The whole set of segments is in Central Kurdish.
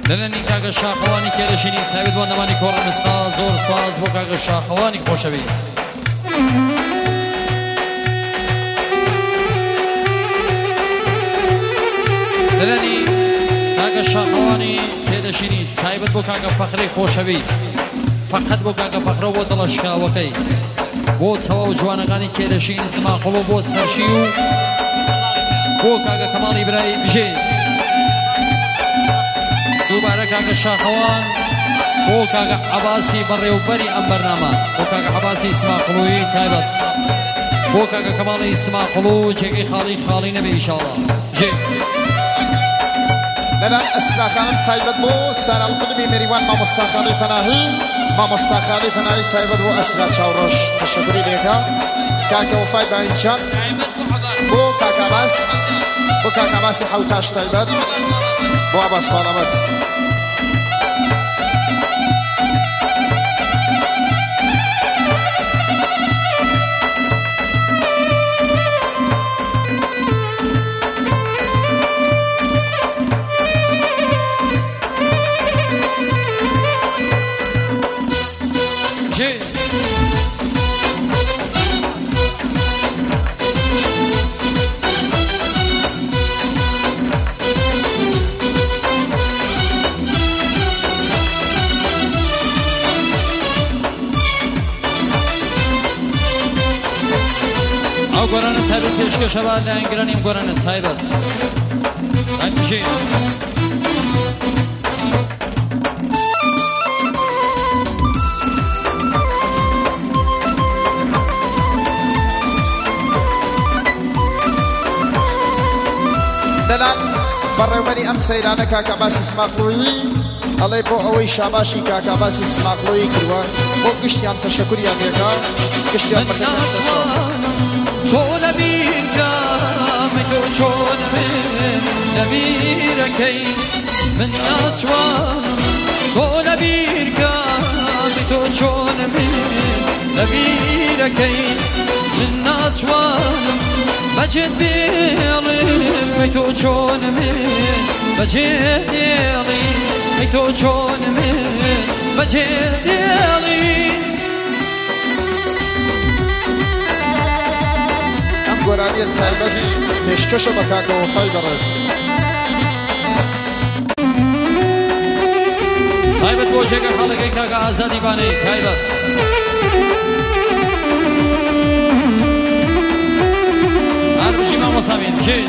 لەلەنی کاگە شاخەوانی کێرەشینی تایبەت بۆ نەمانی کۆڕەمستا زۆر سپاس بۆ کاگە شاخەوانی خۆشەویست. لەلەنی کاگە شاخەوانی کێرەشینی تایبەت بۆ کاگە فەخرەی خۆشەویست، فەقەت بۆ کاگە فەخرە بۆ دڵەشکاوەکەی، بۆ تەواو جوانەکانی کێرەشینی سماقڵۆ، بۆ سەرشی و بۆ کاگە کەماڵی برای بژێ، دووبارە کاگە شاخەوان بۆ کاگە عەباسی بەڕێوەبەری ئەم بەرنامە، بۆ کاگە عەباسی سماقڵۆیی تایبەت، بۆ کاگە کەماڵی سماقڵۆ جێگەی خاڵی نەبێ ئیشاڵڵا بژێ. لەلان ئەسراخانم تایبەت بۆ سارەڵقلبی مێریوان مامۆستاخانەی پەناهی، مامۆستاخانەی پەناهی تایبەت بۆ ئەسرا چاوڕۆژ تەشەکوری لێکە، کاکە وەفای باینچان بۆ کاکاباس، بۆ کاکاباسی حەوتاش تایبەت بۆ عەباس خانەمەت. ئەو گۆرانە تایبەت پێشکەشەوە لە ئەنگرانیم گۆرانە تایبەت بژێ. لەلان بەڕێوەبەری ئەم سەیرانە کاکاباسی سماقڵۆیی ئەڵێ بۆ ئەوەی شاباشی کاکاباسی سماقڵۆیی کردووە، بۆ گشتیان تەشەکوریان لێکا، گشتیان تۆ لەبیرکەمەی تۆ چۆن من لەبیرەکەی من ناتوانم، تۆ لەبیرکەمەی تۆ چۆن من لەبیرەکەی من ناتوانم، بەجێت بێڵێ تۆ چۆن من بەجێت دێڵی تۆ چۆن من بەجێت دێڵی. گۆرانیە تایبەت پێشکەشە بە کاکە وەفای بەڕێز. تایبەت بۆ جێگە خاڵەکەی کاکە ئازادی بانەی تایبەت. هەربژی مامۆسامین بژێت.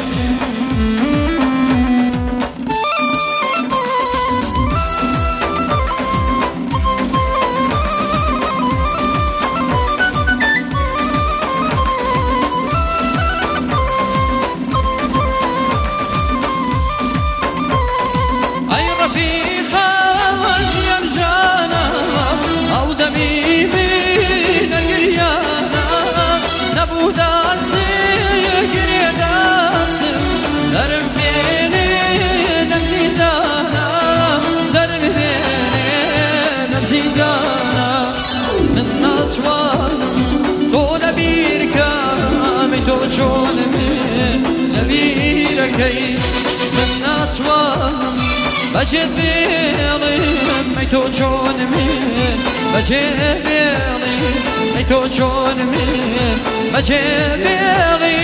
چۆن من لەبیرەکەی من ناتوانم، بەجێت بێڵێم تۆ چۆن من بەجێت بێڵێ تۆ چۆن من بەجێت بێڵێ.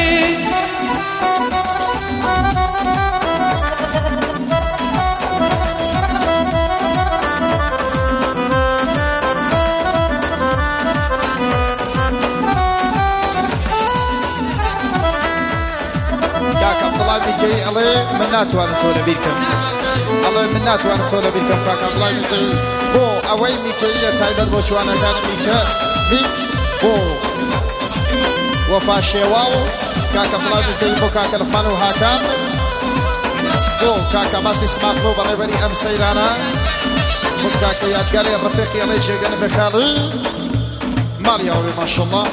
ئەڵێ من ناتوانم تۆ لەبیرکەم، ئەڵێ من ناتوانم تۆ لەبیرکەم کاکە عەبدوڵای میکەی، بۆ ئەوەی میکەیە تایبەت بۆ جوانەکانی میک بۆ وەفا شێوا و کاکە عەبدوڵای میکەی، بۆ کاکە لوقمان و هاکان، بۆ کاکە باسی سماقڵۆ بەڕێوەبەری ئەم سەیرانە، بۆ کاکە یادگاری ڕەفیقی ئەڵێ جێگەنە بەکاڵی ماڵیاوێ ماشەڵڵا.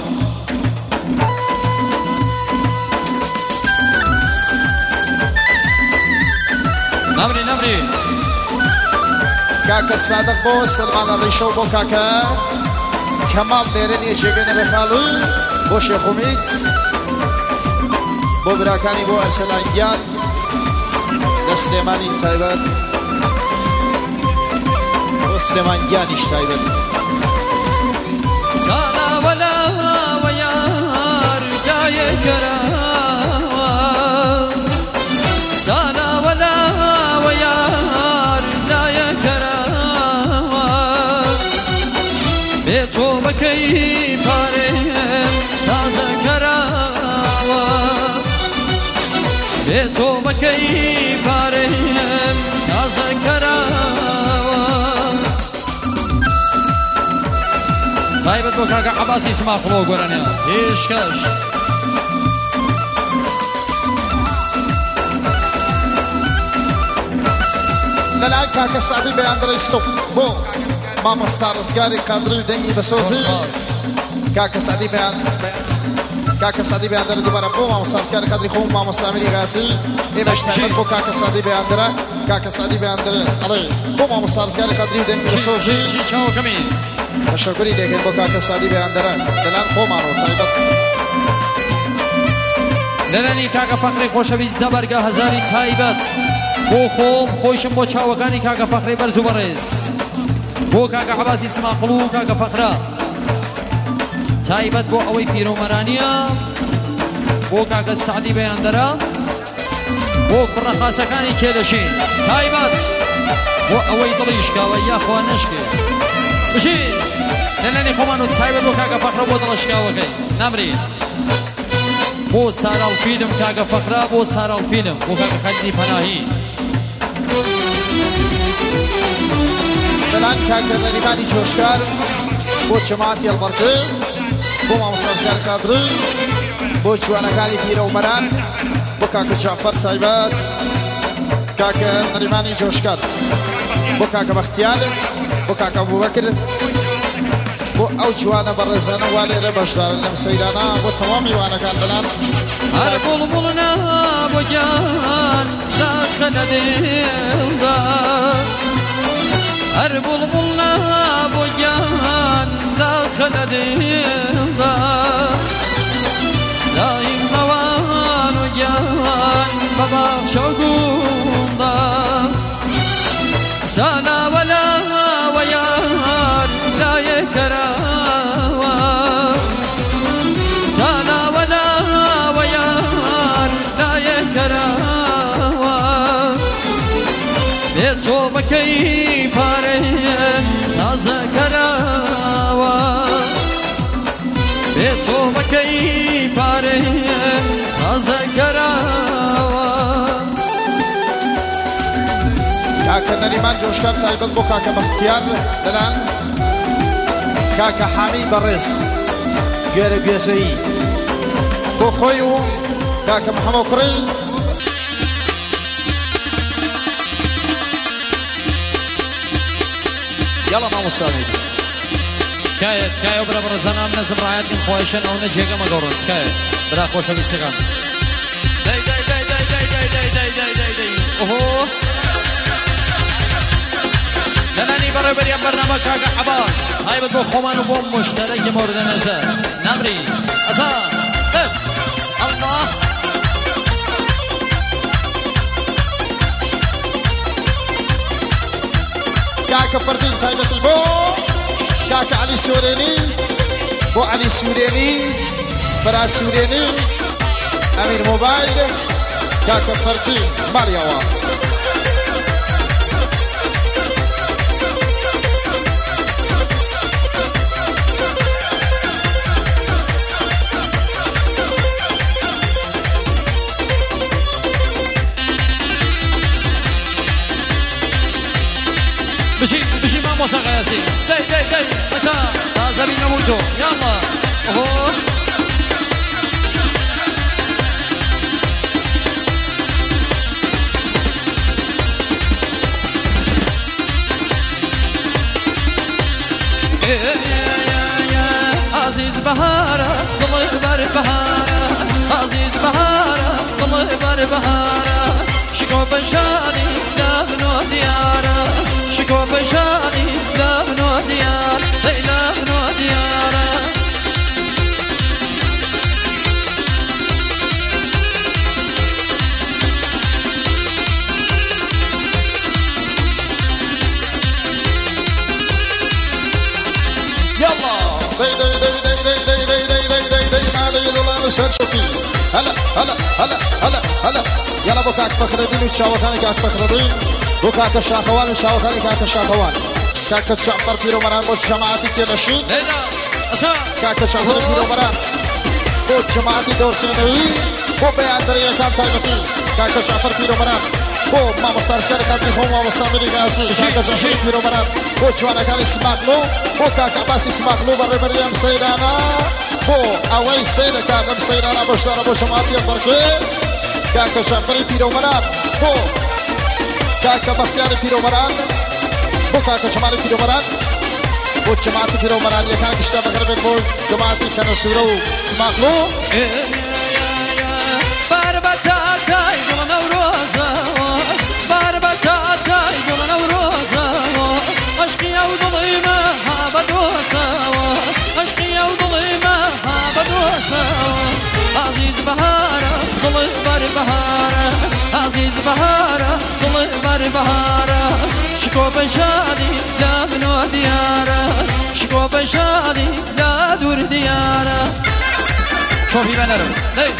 نەمری کاکە سادق بۆ سلمانە ڕیشە و بۆ کاکە کەماڵ لێرەنیە جێگەنە بەکاڵی، بۆ شێخومیت، بۆ براکانی بۆ ئەرسەلانگیان لە سلێمانی تایبەت سلێمان گیانیش تایبەت سالا ولا ويار جاي كراوة سالا ولا ويار جاي كراوة بيتو بكي بارم تازه كراوة بيتو بكي بارم تازه كراوة تایبەت بۆ کاکە عەباسی سماقڵۆ گۆرانیا هێشکەش لەلایەن کاکە سعدی بەیان دەڵێ ستۆپ بۆ مامۆستا ڕزگاری قادری و دەنگی بەسۆزی کاکە سعدی بەیان دەرە دووبارە بۆ مامۆستا ڕزگاری قادری خۆم مامۆستا ئەمیری غاسی ئێمەش تایبەت بۆ کاکە سعدی بەیان دەرە کاکە سعدی بەیان دەرێ ئەڵێ بۆ مامۆستا ڕزگاری قادری و دەنگی بەسۆزی چاوەکەمی تشکری دەکەین بۆ کاکە سعدی بەیان دەرە لەلایەن خۆمانەوە تایبەت لەلانی کاکە فەقڕی خۆشەویستە بەرگە هەزاری تایبەت بۆ خۆم خۆشم بۆ چاوەکانی کاکە فەقڕی بەرز و بەڕێز بۆ کاکە عەباسی سماقڵ و کاکە فەقرە تایبەت بۆ ئەوەی پیرۆمەرانیە بۆ کاکە سعدی بەیان دەرە بۆ کوڕە خاسەکانی کێدەشین تایبەت بۆ ئەوەی دڵی شکاوە یاخوا نەشکێ بژین لەلانی خۆمان و تایبەت بۆ کاکە فەقرە بۆ دڵە شکاوەکەی نامرین بۆ ساراڵفیلم کاکە فەقرە بۆ ساراڵفیلم بۆ کاکە خەلیلی پەناهی لەلایەن کاکە نەریمانی جۆشکار بۆ جەماعەتی هەڵبەرکێ بۆ مامۆستا ڕزگاری قادری بۆ جوانەکانی پیرەومەران بۆ کاکە جعفەر تایبەت کاکە نەریمانی جۆشکار بۆ کاکە بەختیار بۆ کاکە ئەبوبەکر بۆ ئەو جوانە بەڕێزانە وا لێرە بەشدارن لەم سەیرانە بۆ تەوامی وانەکان بەلان هەر بوڵبوڵنا بۆ گیان داخە لە دێڵدا هەر بوڵبوڵنا بۆ گیان داخە لە دێڵدا دایم هەوان و گیان بە باخشە و گوڵدا سانا ولا ويار لا يكراوى سانا ولا ويار لا يكراوى بيتو بكي بارين تازه كراوى بيتو بكي بارين تازه كراوى کاکە نەریمان جۆشکار تایبەت بۆ کاکە بەختیار لەلایەن کاکە حامی بەڕێز گوێرە گوێزەیی بۆ خۆی و کاکە محەمەد کوڕی یاڵا مامۆستامی تکایە برا بەڕێزانان نەزم ڕایەتکن خۆشن ئەو نەجێگە مەگەڕن تکایە برا خۆشەویستەکان ئۆهۆ لەلانی بەڕێوەبەریان بەرنامە کاکە عەباس تایبەت بۆ خۆمان و بۆ مشتەرەکی مورد نەزەر نامری ئەزان الله کاکە فەردین تایبەتی بۆ کاکە عەلی سورێنی بۆ عەلی سورێنی برا سورێنی ئەمیر مۆبایل کاکە فەردین ماریەوە بشي ما موسيقى ياسين داي مساء زبين نموتو يلا اوه عزيز بهارة والله بار بهارة عزيز بهارة والله بار بهارة شكو بنشاني لابنو ديارة شكو بنشاني لابنو ديار لابنو ديارة دي دي دي دي دي دي دي دي دي دي دي ما دي الله مسهر شوفي هلا هلا هلا هلا هلا يلا بكاك فخر الدين وشاوخاني كاك فخر الدين بكاك الشاخوان وشاوخاني كاك الشاخوان كاك الشعفر في رومران بوش جماعتي كنشين كاك الشعفر في رومران بوش جماعتي دور سينوي بو بيان دريا كام تايمتي كاك الشعفر في رومران بو ما مستارسكار كاتي فو ما مستامري كاسي كاك الشعفر في رومران بو جوانا كان اسماقلو بو كاك عباس اسماقلو بري مريم سيدانا بو اوي سيدة كاك سيدانا بوش دارا بوش جماعتي الفرقي كاك الشعفر في رومران بو كاك بختياري في رومران بو كاك شمالي في رومران بو جماعتي في رومران يكان كشتا بخربين بو جماعتي كان سورو اسماقلو باربتاتاي قولنا وروزا باربتاتاي قولنا وروزا عشقي وظليمة هابدوسا عشقي وظليمة هابدوسا عزيز بهارة ظل بر بهارة عزيز بهارة ظل بر بهارة شكو بشادي لا منو ديارة شكو بشادي لا دور ديارة شوفي بنرم ليه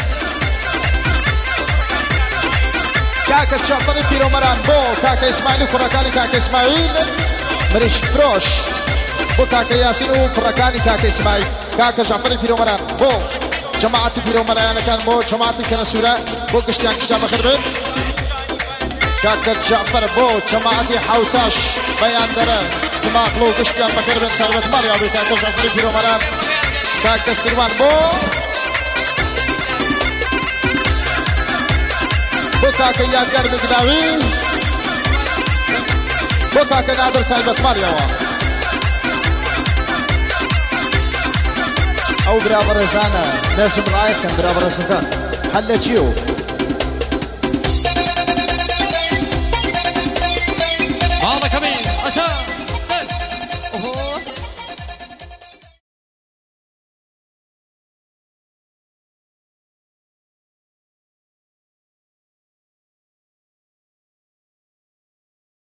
كاك الشعفري في رومران بو كاك اسماعيل وفرقاني كاك اسماعيل مريش فروش بو كاك ياسين وفرقاني كاك اسماعيل كاك الشعفري في رومران بو جماعتي في رومران كان بو جماعتي كان سورة بو قشتيان كشتا بخربين كاك الجعفر بو جماعتي حوتاش بيان درا سماقلو قشتيان بخربين سربت مريابي كاك الشعفري في رومران كاك السروان بو بوكاك يادگار بگداوی بوكاك نادر تایبت ماريوا او برابر زانا ناسم رايك كان برابر زكان حلتيو